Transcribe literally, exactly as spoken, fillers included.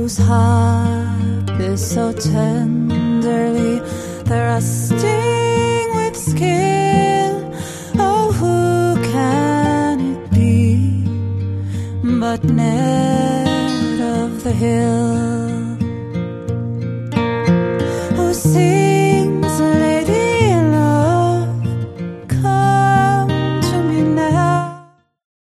whose harp is so tenderly thrusting with skill. Oh, who can it be but Ned of the Hill?